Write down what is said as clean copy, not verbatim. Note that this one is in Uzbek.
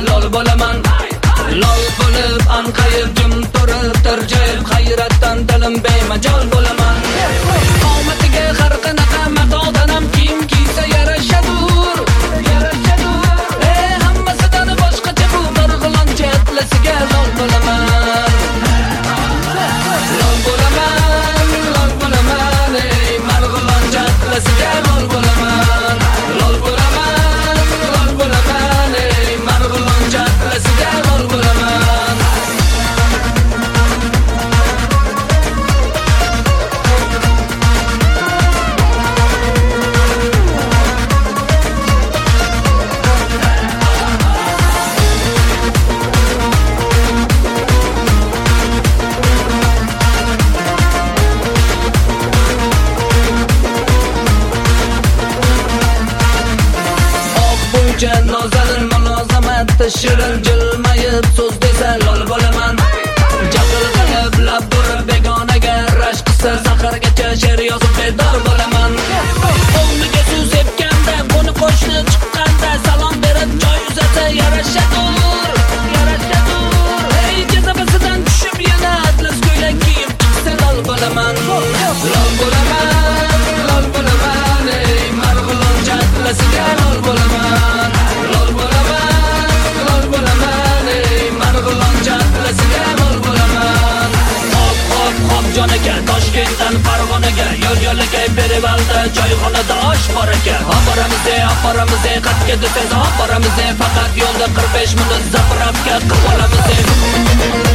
lol bo'laman. Lol bo'lib anqayib jim turib tirjayib hayratdan dilim bemajol bo'laman. Omatiga har qanaqa matodan ham kiyim kiysa yarashadur. Hammasidan boshqacha bu marg'iloncha atlasiga lol bo'laman. Lol bo'laman, lol bo'laman, marg'iloncha atlasiga lol bo'laman. Lol bo'laman, lol bo'laman, marg'iloncha atlasiga lol bo'laman. Nozalin munozamatda shirin jilmayib so'z desa lol bo'laman. Jahl qilib lab burib begonaga rashk qilsa sahargacha she'r yozib bedor bo'laman. O'rniga suv sepganda qo'ni qo'shni chiqqanda salom berib joy uzatsa yarashadur. Ey jazabasidan tushib yana atlas ko'ylak kiyib chiqsa lol bo'laman. Lol bo'laman, lol bo'laman, marg'iloncha atlasiga lol bo'laman. Lol bo'laman, lol bo'laman, marg'iloncha atlasiga lol bo'laman. Hop jon aka, Toshkentdan Farg'onaga yo'l-yo'lakay Perivalda joyxonada osh bor aka. Oboramiz, qatga desangiz oboramiz, faqat yo'lda 45 minut zapravka qilib olamiz.